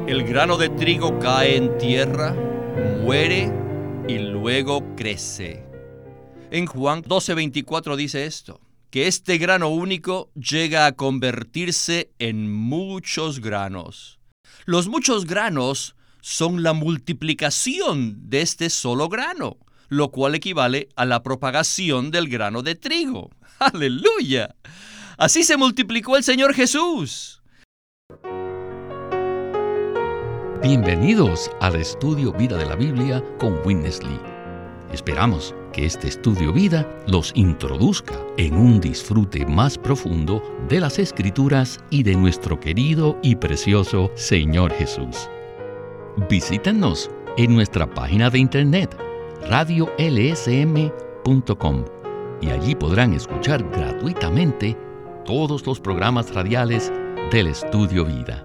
El grano de trigo cae en tierra, muere y luego crece. En Juan 12:24 dice esto, que este grano único llega a convertirse en muchos granos. Los muchos granos son la multiplicación de este solo grano, lo cual equivale a la propagación del grano de trigo. ¡Aleluya! Así se multiplicó el Señor Jesús. Bienvenidos al Estudio Vida de la Biblia con Witness Lee. Esperamos que este Estudio Vida los introduzca en un disfrute más profundo de las Escrituras y de nuestro querido y precioso Señor Jesús. Visítenos en nuestra página de internet radiolsm.com y allí podrán escuchar gratuitamente todos los programas radiales del Estudio Vida.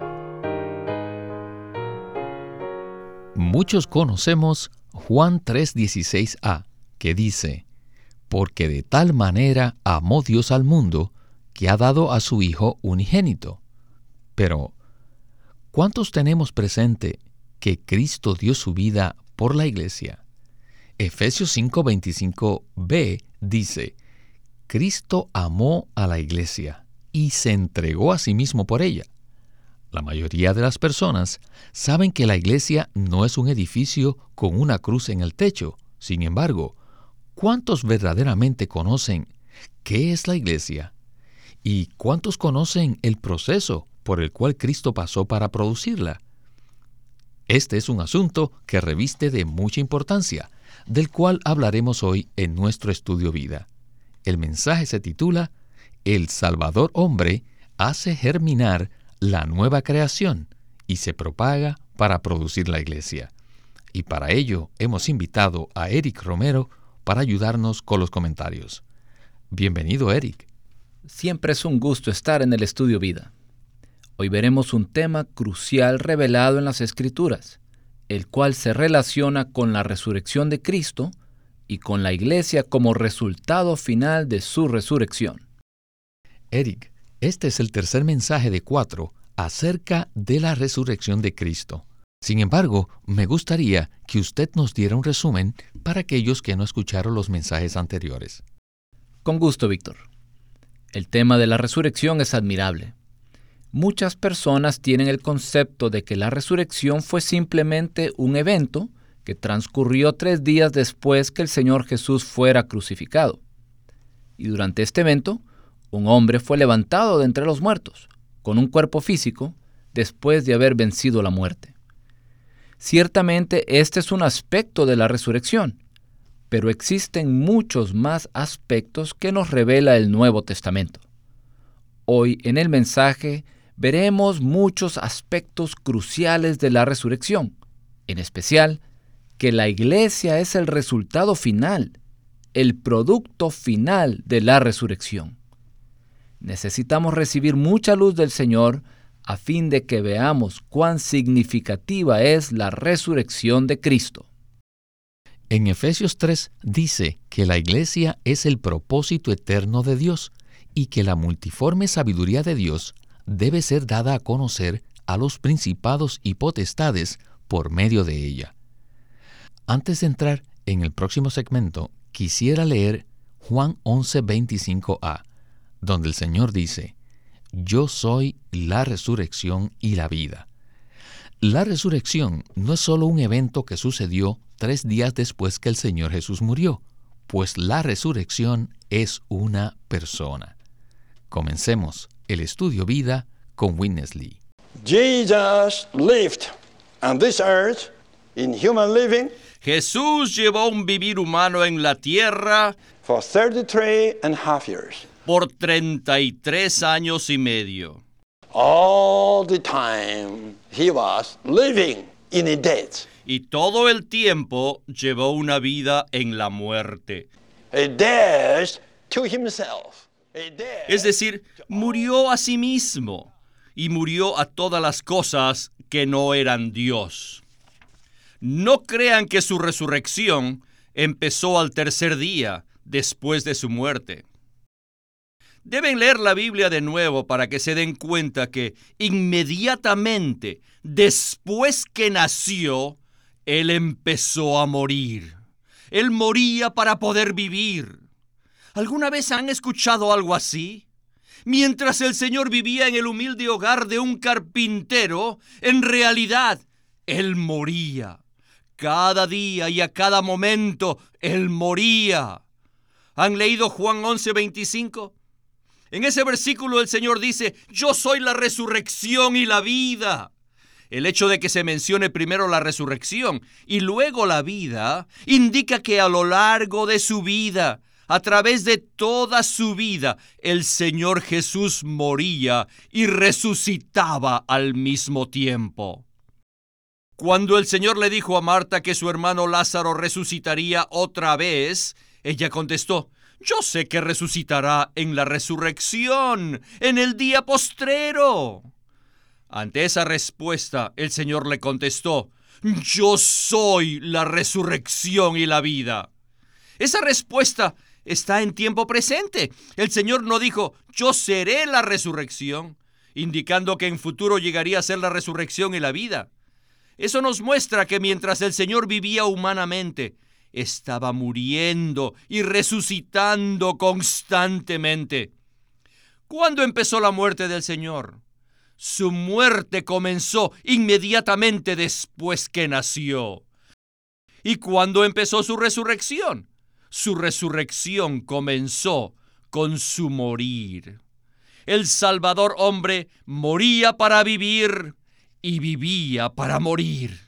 Muchos conocemos Juan 3:16a, que dice, porque de tal manera amó Dios al mundo, que ha dado a su Hijo unigénito. Pero, ¿cuántos tenemos presente que Cristo dio su vida por la iglesia? Efesios 5:25b dice, Cristo amó a la iglesia y se entregó a sí mismo por ella. La mayoría de las personas saben que la iglesia no es un edificio con una cruz en el techo. Sin embargo, ¿cuántos verdaderamente conocen qué es la iglesia? ¿Y cuántos conocen el proceso por el cual Cristo pasó para producirla? Este es un asunto que reviste de mucha importancia, del cual hablaremos hoy en nuestro Estudio Vida. El mensaje se titula El Salvador Hombre hace germinar la nueva creación y se propaga para producir la iglesia. Y para ello hemos invitado a Eric Romero para ayudarnos con los comentarios. Bienvenido, Eric. Siempre es un gusto estar en el Estudio Vida. Hoy veremos un tema crucial revelado en las Escrituras, el cual se relaciona con la resurrección de Cristo y con la iglesia como resultado final de su resurrección. Eric, este es el tercer mensaje de 4 acerca de la resurrección de Cristo. Sin embargo, me gustaría que usted nos diera un resumen para aquellos que no escucharon los mensajes anteriores. Con gusto, Víctor. El tema de la resurrección es admirable. Muchas personas tienen el concepto de que la resurrección fue simplemente un evento que transcurrió 3 días después que el Señor Jesús fuera crucificado. Y durante este evento, un hombre fue levantado de entre los muertos, con un cuerpo físico, después de haber vencido la muerte. Ciertamente este es un aspecto de la resurrección, pero existen muchos más aspectos que nos revela el Nuevo Testamento. Hoy en el mensaje veremos muchos aspectos cruciales de la resurrección, en especial que la iglesia es el resultado final, el producto final de la resurrección. Necesitamos recibir mucha luz del Señor a fin de que veamos cuán significativa es la resurrección de Cristo. En Efesios 3 dice que la iglesia es el propósito eterno de Dios y que la multiforme sabiduría de Dios debe ser dada a conocer a los principados y potestades por medio de ella. Antes de entrar en el próximo segmento, quisiera leer Juan 11:25a, donde el Señor dice, Yo soy la resurrección y la vida. La resurrección no es solo un evento que sucedió 3 días después que el Señor Jesús murió, pues la resurrección es una persona. Comencemos el Estudio Vida con Witness Lee. Jesus lived on this earth in human living Jesús llevó un vivir humano en la tierra for 33.5 years. por 33 años y medio. All the time he was living in a death. Y todo el tiempo llevó una vida en la muerte. A death to himself. A death Es decir, murió a sí mismo y murió a todas las cosas que no eran Dios. No crean que su resurrección empezó al tercer día después de su muerte. Deben leer la Biblia de nuevo para que se den cuenta que inmediatamente después que nació, Él empezó a morir. Él moría para poder vivir. ¿Alguna vez han escuchado algo así? Mientras el Señor vivía en el humilde hogar de un carpintero, en realidad, Él moría. Cada día y a cada momento, Él moría. ¿Han leído Juan 11:25? En ese versículo el Señor dice: yo soy la resurrección y la vida. El hecho de que se mencione primero la resurrección y luego la vida indica que a lo largo de su vida, a través de toda su vida, el Señor Jesús moría y resucitaba al mismo tiempo. Cuando el Señor le dijo a Marta que su hermano Lázaro resucitaría otra vez, ella contestó: yo sé que resucitará en la resurrección, en el día postrero. Ante esa respuesta, el Señor le contestó: yo soy la resurrección y la vida. Esa respuesta está en tiempo presente. El Señor no dijo: yo seré la resurrección, indicando que en futuro llegaría a ser la resurrección y la vida. Eso nos muestra que mientras el Señor vivía humanamente, estaba muriendo y resucitando constantemente. ¿Cuándo empezó la muerte del Señor? Su muerte comenzó inmediatamente después que nació. ¿Y cuándo empezó su resurrección? Su resurrección comenzó con su morir. El Salvador hombre moría para vivir y vivía para morir.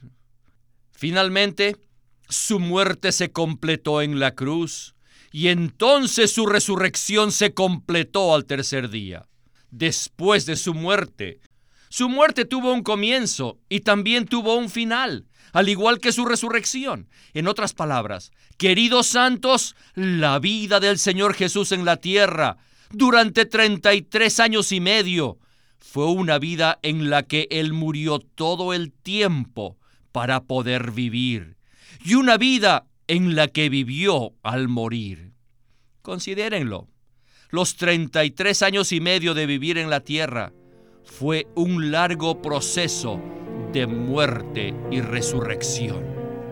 Finalmente, su muerte se completó en la cruz y entonces su resurrección se completó al tercer día. Después de su muerte tuvo un comienzo y también tuvo un final, al igual que su resurrección. En otras palabras, queridos santos, la vida del Señor Jesús en la tierra durante 33 años y medio fue una vida en la que Él murió todo el tiempo para poder vivir, y una vida en la que vivió al morir. Considérenlo. Los 33 años y medio de vivir en la tierra fue un largo proceso de muerte y resurrección.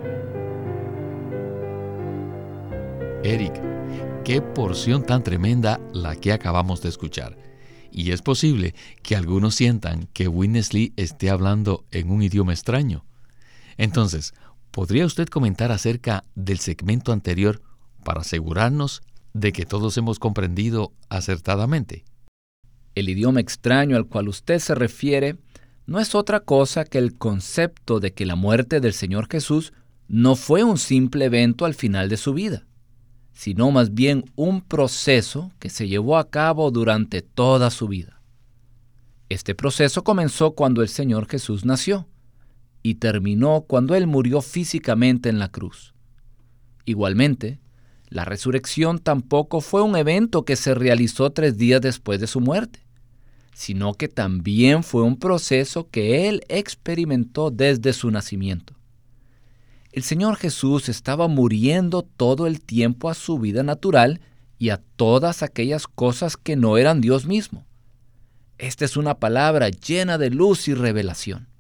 Eric, qué porción tan tremenda la que acabamos de escuchar. Y es posible que algunos sientan que Witness Lee esté hablando en un idioma extraño. Entonces, ¿podría usted comentar acerca del segmento anterior para asegurarnos de que todos hemos comprendido acertadamente? El idioma extraño al cual usted se refiere no es otra cosa que el concepto de que la muerte del Señor Jesús no fue un simple evento al final de su vida, sino más bien un proceso que se llevó a cabo durante toda su vida. Este proceso comenzó cuando el Señor Jesús nació y terminó cuando Él murió físicamente en la cruz. Igualmente, la resurrección tampoco fue un evento que se realizó 3 días después de su muerte, sino que también fue un proceso que Él experimentó desde su nacimiento. El Señor Jesús estaba muriendo todo el tiempo a su vida natural y a todas aquellas cosas que no eran Dios mismo. Esta es una palabra llena de luz y revelación.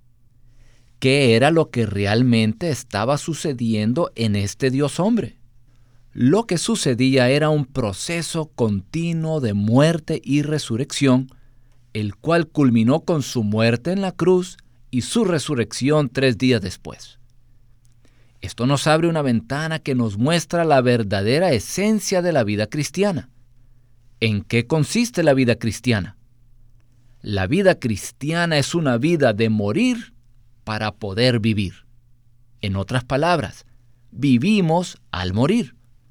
¿Qué era lo que realmente estaba sucediendo en este Dios hombre? Lo que sucedía era un proceso continuo de muerte y resurrección, el cual culminó con su muerte en la cruz y su resurrección 3 días después. Esto nos abre una ventana que nos muestra la verdadera esencia de la vida cristiana. ¿En qué consiste la vida cristiana? La vida cristiana es una vida de morir para poder vivir. En otras palabras, vivimos al morir.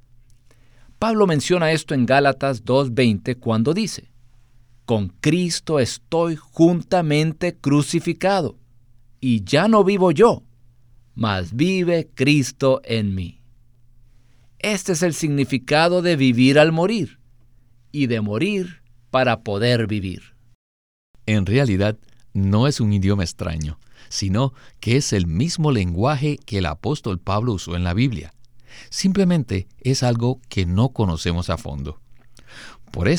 Pablo menciona esto en Gálatas 2:20 cuando dice: con Cristo estoy juntamente crucificado, y ya no vivo yo, mas vive Cristo en mí. Este es el significado de vivir al morir, y de morir para poder vivir. En realidad, no es un idioma extraño, sino que es el mismo lenguaje que el apóstol Pablo usó en la Biblia. Simplemente es algo que no conocemos a fondo. Por eso,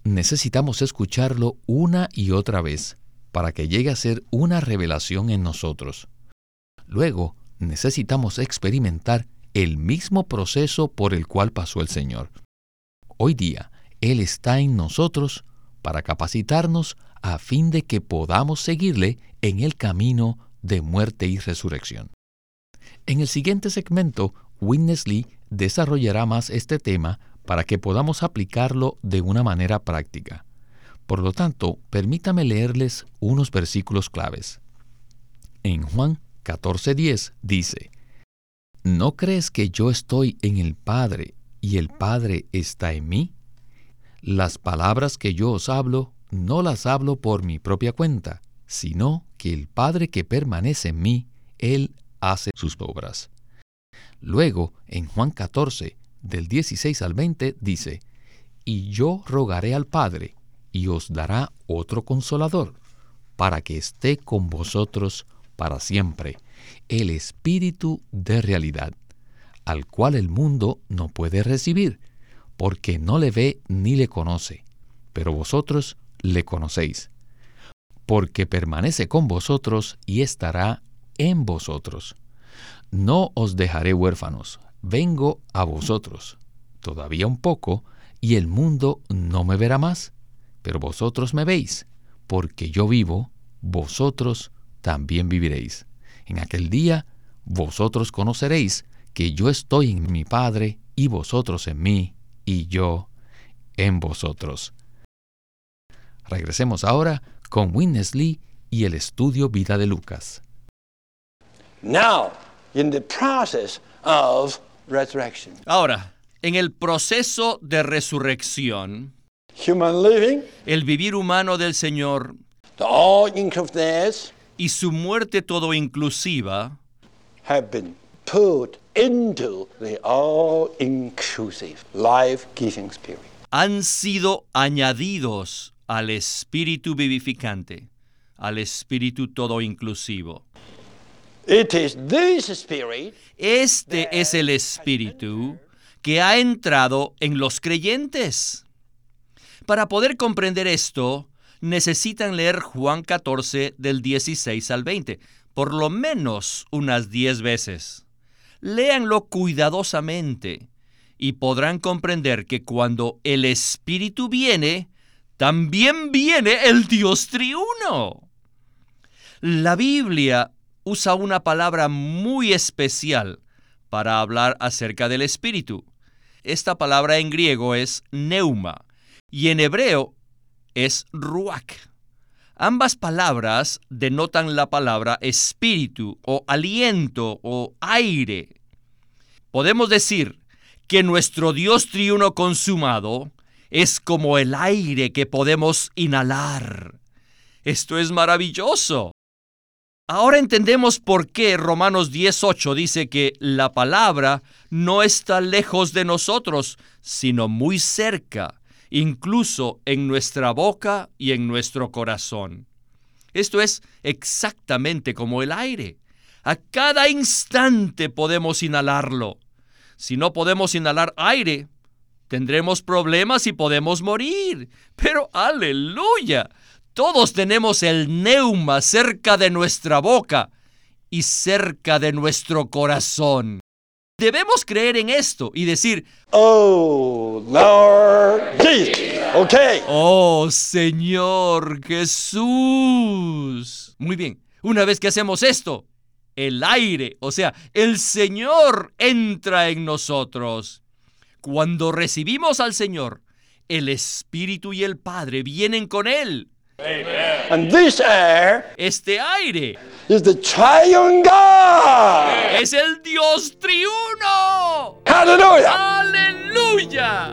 necesitamos escucharlo una y otra vez para que llegue a ser una revelación en nosotros. Luego, necesitamos experimentar el mismo proceso por el cual pasó el Señor. Hoy día, Él está en nosotros para capacitarnos a fin de que podamos seguirle en el camino de muerte y resurrección. En el siguiente segmento, Witness Lee desarrollará más este tema para que podamos aplicarlo de una manera práctica. Por lo tanto, permítame leerles unos versículos claves. En Juan 14:10 dice: ¿No crees que yo estoy en el Padre y el Padre está en mí? Las palabras que yo os hablo, no las hablo por mi propia cuenta, sino que el Padre que permanece en mí, Él hace sus obras. Luego, en Juan 14, del 16 al 20, dice: Y yo rogaré al Padre, y os dará otro Consolador, para que esté con vosotros para siempre, el Espíritu de realidad, al cual el mundo no puede recibir, porque no le ve ni le conoce, pero vosotros le conocéis, porque permanece con vosotros y estará en vosotros. No os dejaré huérfanos, vengo a vosotros. Todavía un poco, y el mundo no me verá más, pero vosotros me veis, porque yo vivo, vosotros también viviréis. En aquel día, vosotros conoceréis que yo estoy en mi Padre, y vosotros en mí, y yo en vosotros. Regresemos ahora con Witness Lee y el estudio Vida de Lucas. Now, in the process of resurrection, Ahora, en el proceso de resurrección, human living, el vivir humano del Señor the all-inclusive death, y su muerte todo inclusiva have been put into the all-inclusive, life-giving spirit. han sido añadidos al Espíritu vivificante, al Espíritu todo inclusivo. It is this spirit Este es el Espíritu que ha entrado en los creyentes. Para poder comprender esto, necesitan leer Juan 14 del 16 al 20, por lo menos unas 10 veces. Léanlo cuidadosamente y podrán comprender que cuando el Espíritu viene, también viene el Dios triuno. La Biblia usa una palabra muy especial para hablar acerca del Espíritu. Esta palabra en griego es neuma y en hebreo es ruach. Ambas palabras denotan la palabra espíritu o aliento o aire. Podemos decir que nuestro Dios triuno consumado es como el aire que podemos inhalar. Esto es maravilloso. Ahora entendemos por qué Romanos 10:8 dice que la palabra no está lejos de nosotros, sino muy cerca, incluso en nuestra boca y en nuestro corazón. Esto es exactamente como el aire. A cada instante podemos inhalarlo. Si no podemos inhalar aire, tendremos problemas y podemos morir. Pero ¡aleluya! Todos tenemos el neuma cerca de nuestra boca y cerca de nuestro corazón. Debemos creer en esto y decir: Oh, Lord Jesus. Okay. ¡Oh, Señor Jesús! Muy bien, una vez que hacemos esto, el aire, o sea, el Señor entra en nosotros. Cuando recibimos al Señor, el Espíritu y el Padre vienen con Él. And this air Este aire is the triune God. es el Dios triuno. Hallelujah. ¡Aleluya!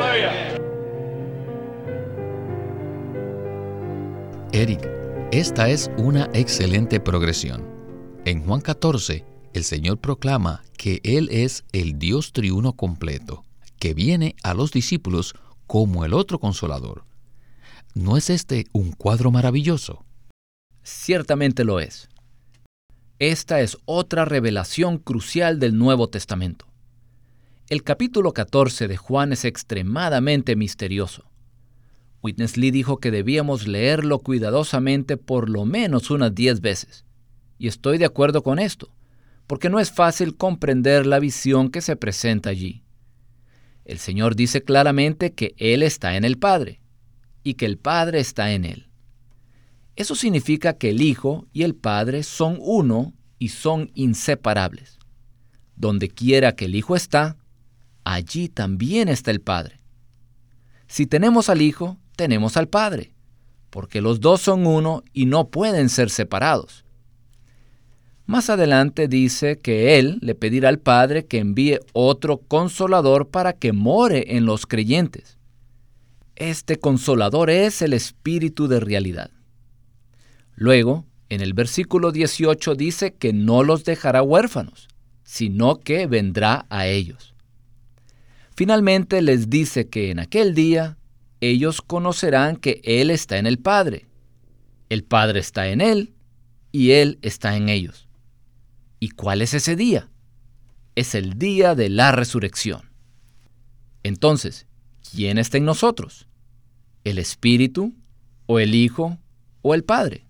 Eric, esta es una excelente progresión. En Juan 14, el Señor proclama que Él es el Dios triuno completo, que viene a los discípulos como el otro Consolador. ¿No es este un cuadro maravilloso? Ciertamente lo es. Esta es otra revelación crucial del Nuevo Testamento. El capítulo 14 de Juan es extremadamente misterioso. Witness Lee dijo que debíamos leerlo cuidadosamente por lo menos unas 10 veces. Y estoy de acuerdo con esto, porque no es fácil comprender la visión que se presenta allí. El Señor dice claramente que Él está en el Padre y que el Padre está en Él. Eso significa que el Hijo y el Padre son uno y son inseparables. Donde quiera que el Hijo está, allí también está el Padre. Si tenemos al Hijo, tenemos al Padre, porque los dos son uno y no pueden ser separados. Más adelante dice que Él le pedirá al Padre que envíe otro Consolador para que more en los creyentes. Este Consolador es el Espíritu de realidad. Luego, en el versículo 18 dice que no los dejará huérfanos, sino que vendrá a ellos. Finalmente les dice que en aquel día ellos conocerán que Él está en el Padre, el Padre está en Él y Él está en ellos. ¿Y cuál es ese día? Es el día de la resurrección. Entonces, ¿quién está en nosotros? ¿El Espíritu, o el Hijo, o el Padre?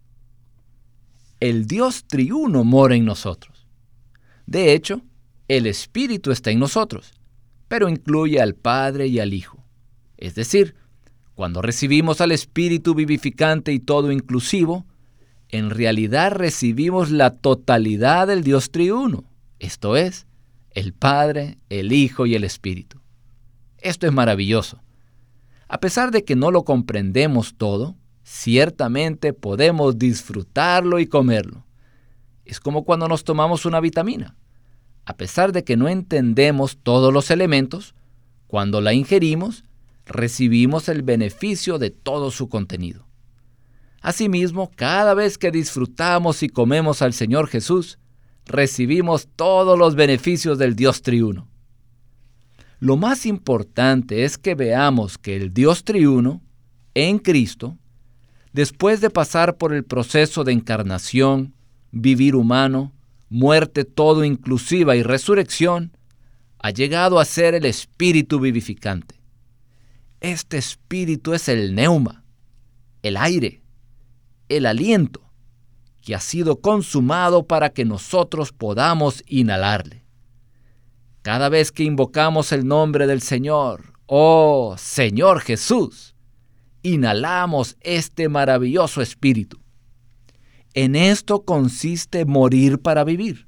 El Dios triuno mora en nosotros. De hecho, el Espíritu está en nosotros, pero incluye al Padre y al Hijo. Es decir, cuando recibimos al Espíritu vivificante y todo inclusivo, en realidad recibimos la totalidad del Dios triuno, esto es, el Padre, el Hijo y el Espíritu. Esto es maravilloso. A pesar de que no lo comprendemos todo, ciertamente podemos disfrutarlo y comerlo. Es como cuando nos tomamos una vitamina. A pesar de que no entendemos todos los elementos, cuando la ingerimos, recibimos el beneficio de todo su contenido. Asimismo, cada vez que disfrutamos y comemos al Señor Jesús, recibimos todos los beneficios del Dios triuno. Lo más importante es que veamos que el Dios triuno, en Cristo, después de pasar por el proceso de encarnación, vivir humano, muerte todo inclusiva y resurrección, ha llegado a ser el Espíritu vivificante. Este Espíritu es el neuma, el aire, el aliento, que ha sido consumado para que nosotros podamos inhalarle. Cada vez que invocamos el nombre del Señor, ¡oh Señor Jesús!, inhalamos este maravilloso Espíritu. En esto consiste morir para vivir.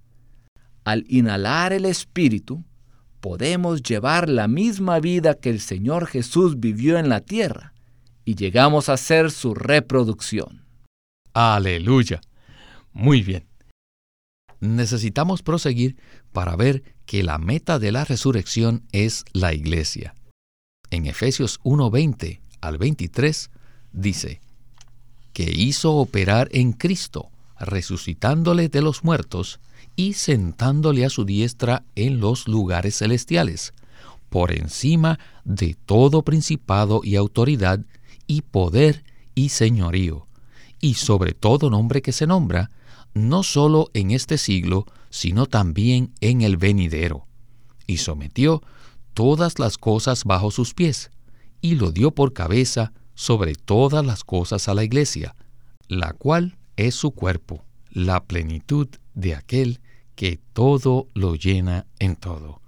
Al inhalar el Espíritu, podemos llevar la misma vida que el Señor Jesús vivió en la tierra y llegamos a ser su reproducción. ¡Aleluya! Muy bien. Necesitamos proseguir para ver que la meta de la resurrección es la iglesia. En Efesios 1:20 al 23 dice, que hizo operar en Cristo, resucitándole de los muertos y sentándole a su diestra en los lugares celestiales, por encima de todo principado y autoridad y poder y señorío, y sobre todo nombre que se nombra, no solo en este siglo, sino también en el venidero. Y sometió todas las cosas bajo sus pies, y lo dio por cabeza sobre todas las cosas a la iglesia, la cual es su cuerpo, la plenitud de aquel que todo lo llena en todo.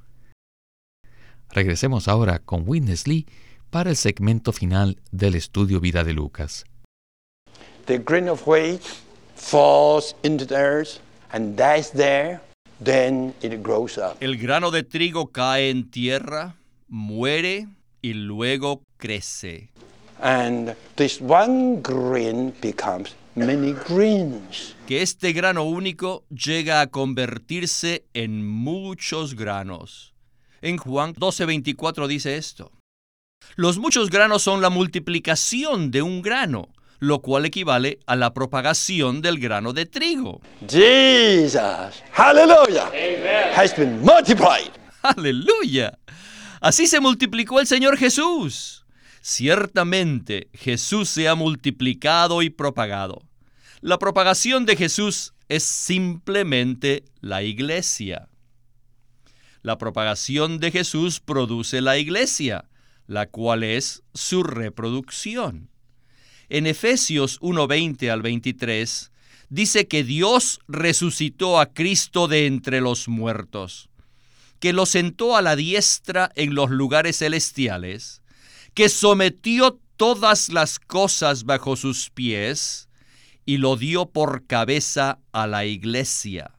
Regresemos ahora con Witness Lee para el segmento final del estudio Vida de Lucas. The grain of wheat falls into the earth and dies there, then it grows up. El grano de trigo cae en tierra, muere y luego crece. And this one grain becomes many grains. Que este grano único llega a convertirse en muchos granos. En Juan 12:24 dice esto. Los muchos granos son la multiplicación de un grano, lo cual equivale a la propagación del grano de trigo. Jesus, hallelujah, Amen, has been multiplied. ¡Aleluya! Así se multiplicó el Señor Jesús. Ciertamente, Jesús se ha multiplicado y propagado. La propagación de Jesús es simplemente la iglesia. La propagación de Jesús produce la iglesia, la cual es su reproducción. En Efesios 1:20 al 23, dice que Dios resucitó a Cristo de entre los muertos, que lo sentó a la diestra en los lugares celestiales, que sometió todas las cosas bajo sus pies y lo dio por cabeza a la iglesia.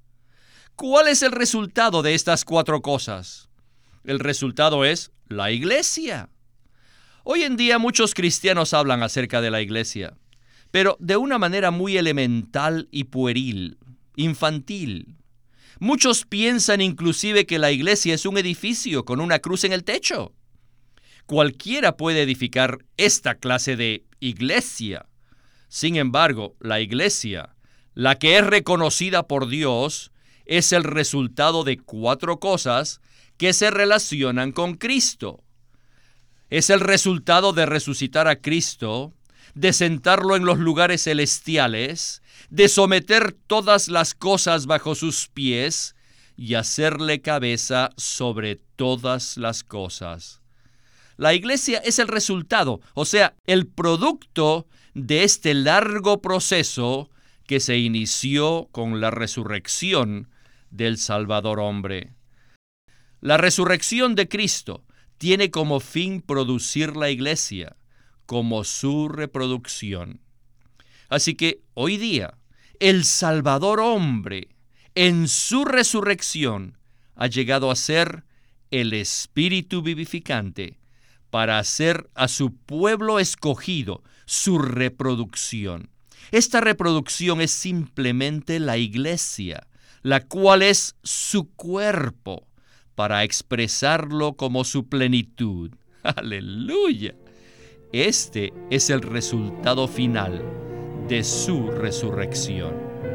¿Cuál es el resultado de estas 4 cosas? El resultado es la iglesia. Hoy en día muchos cristianos hablan acerca de la iglesia, pero de una manera muy elemental y pueril, infantil. Muchos piensan inclusive que la iglesia es un edificio con una cruz en el techo. Cualquiera puede edificar esta clase de iglesia. Sin embargo, la iglesia, la que es reconocida por Dios, es el resultado de 4 cosas que se relacionan con Cristo. Es el resultado de resucitar a Cristo, de sentarlo en los lugares celestiales, de someter todas las cosas bajo sus pies y hacerle cabeza sobre todas las cosas. La iglesia es el resultado, o sea, el producto de este largo proceso que se inició con la resurrección del Salvador hombre. La resurrección de Cristo tiene como fin producir la iglesia como su reproducción. Así que hoy día, el Salvador hombre, en su resurrección, ha llegado a ser el Espíritu vivificante para hacer a su pueblo escogido su reproducción. Esta reproducción es simplemente la iglesia, la cual es su cuerpo, para expresarlo como su plenitud. ¡Aleluya! Este es el resultado final de su resurrección.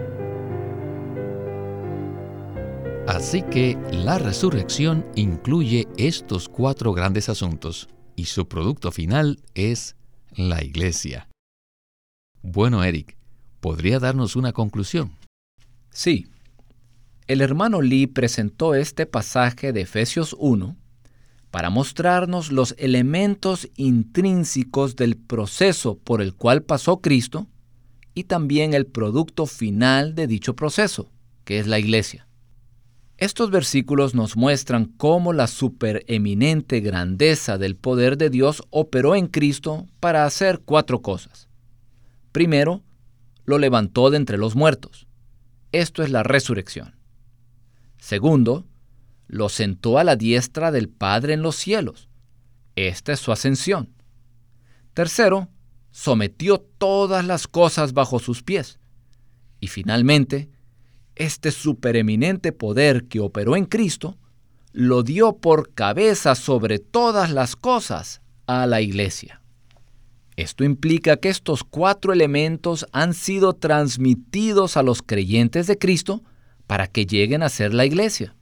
Así que la resurrección incluye estos 4 grandes asuntos y su producto final es la iglesia. Bueno, Eric, ¿podría darnos una conclusión? Sí. El hermano Lee presentó este pasaje de Efesios 1 para mostrarnos los elementos intrínsecos del proceso por el cual pasó Cristo y también el producto final de dicho proceso, que es la iglesia. Estos versículos nos muestran cómo la supereminente grandeza del poder de Dios operó en Cristo para hacer 4 cosas. Primero, lo levantó de entre los muertos. Esto es la resurrección. Segundo, lo sentó a la diestra del Padre en los cielos. Esta es su ascensión. Tercero, sometió todas las cosas bajo sus pies. Y finalmente, este supereminente poder que operó en Cristo, lo dio por cabeza sobre todas las cosas a la iglesia. Esto implica que estos 4 elementos han sido transmitidos a los creyentes de Cristo para que lleguen a ser la iglesia.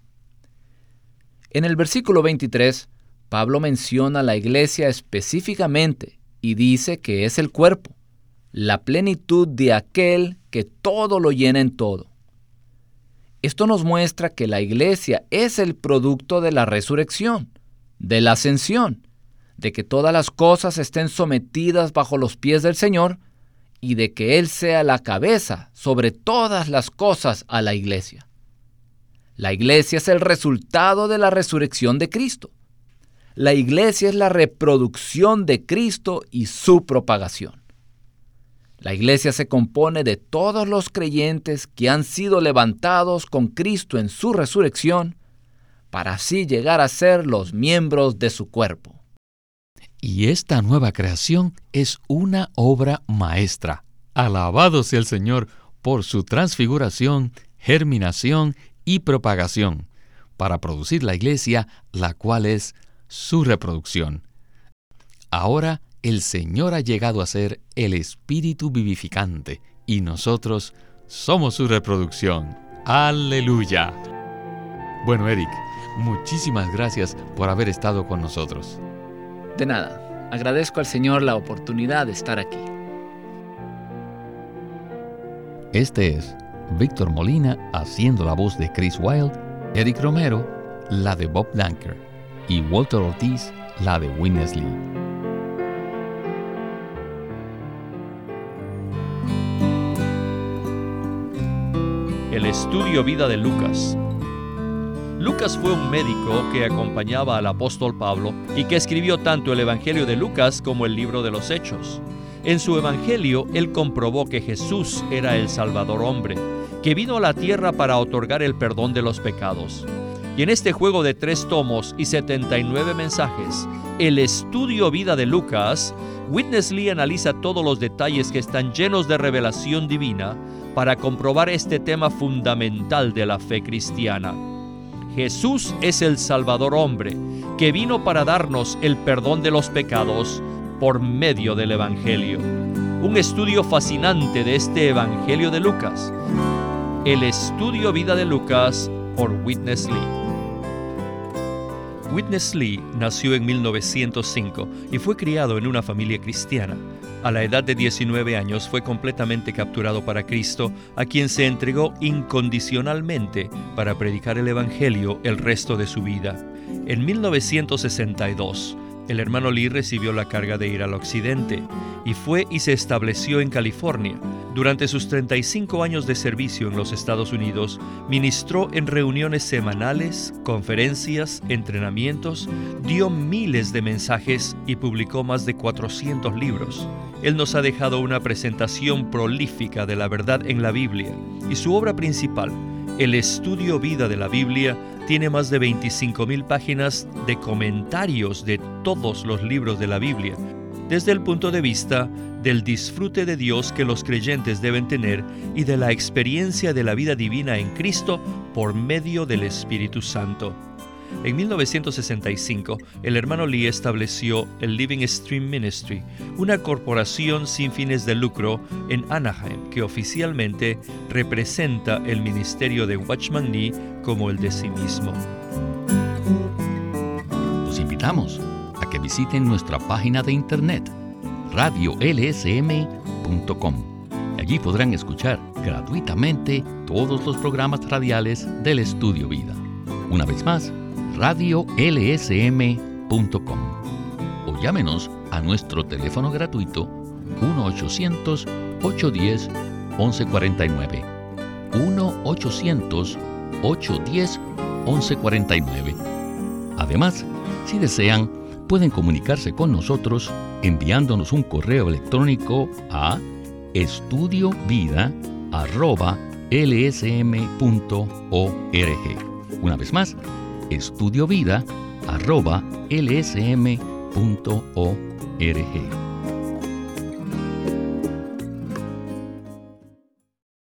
En el versículo 23, Pablo menciona la iglesia específicamente y dice que es el cuerpo, la plenitud de aquel que todo lo llena en todo. Esto nos muestra que la iglesia es el producto de la resurrección, de la ascensión, de que todas las cosas estén sometidas bajo los pies del Señor y de que Él sea la cabeza sobre todas las cosas a la iglesia. La iglesia es el resultado de la resurrección de Cristo. La iglesia es la reproducción de Cristo y su propagación. La iglesia se compone de todos los creyentes que han sido levantados con Cristo en su resurrección para así llegar a ser los miembros de su cuerpo. Y esta nueva creación es una obra maestra. Alabado sea el Señor por su transfiguración, germinación y propagación, para producir la iglesia, la cual es su reproducción. Ahora el Señor ha llegado a ser el Espíritu vivificante y nosotros somos su reproducción. ¡Aleluya! Bueno, Eric, muchísimas gracias por haber estado con nosotros. De nada, agradezco al Señor la oportunidad de estar aquí. Este es Víctor Molina haciendo la voz de Chris Wilde, Eric Romero, la de Bob Danker, y Walter Ortiz, la de Witness Lee. El estudio vida de Lucas. Lucas fue un médico que acompañaba al apóstol Pablo y que escribió tanto el Evangelio de Lucas como el libro de los Hechos. En su Evangelio, él comprobó que Jesús era el Salvador hombre, que vino a la tierra para otorgar el perdón de los pecados. Y en este juego de 3 tomos y 79 mensajes, el estudio vida de Lucas, Witness Lee analiza todos los detalles que están llenos de revelación divina para comprobar este tema fundamental de la fe cristiana. Jesús es el Salvador hombre, que vino para darnos el perdón de los pecados por medio del Evangelio. Un estudio fascinante de este Evangelio de Lucas. El estudio vida de Lucas por Witness Lee. Witness Lee nació en 1905 y fue criado en una familia cristiana. A la edad de 19 años fue completamente capturado para Cristo, a quien se entregó incondicionalmente para predicar el Evangelio el resto de su vida. En 1962, el hermano Lee recibió la carga de ir al occidente y fue y se estableció en California. Durante sus 35 años de servicio en los Estados Unidos, ministró en reuniones semanales, conferencias, entrenamientos, dio miles de mensajes y publicó más de 400 libros. Él nos ha dejado una presentación prolífica de la verdad en la Biblia, y su obra principal, el estudio vida de la Biblia, tiene más de 25,000 páginas de comentarios de todos los libros de la Biblia, desde el punto de vista del disfrute de Dios que los creyentes deben tener y de la experiencia de la vida divina en Cristo por medio del Espíritu Santo. En 1965, el hermano Lee estableció el Living Stream Ministry, una corporación sin fines de lucro en Anaheim que oficialmente representa el ministerio de Watchman Nee como el de sí mismo. Los invitamos a que visiten nuestra página de internet, radiolsm.com. Allí podrán escuchar gratuitamente todos los programas radiales del Estudio Vida. Una vez más, radiolsm.com. O llámenos a nuestro teléfono gratuito 1-800-810-1149. 1-800-810-1149. Además, si desean, pueden comunicarse con nosotros enviándonos un correo electrónico a estudiovida@lsm.org. Una vez más, estudiovida@lsm.org.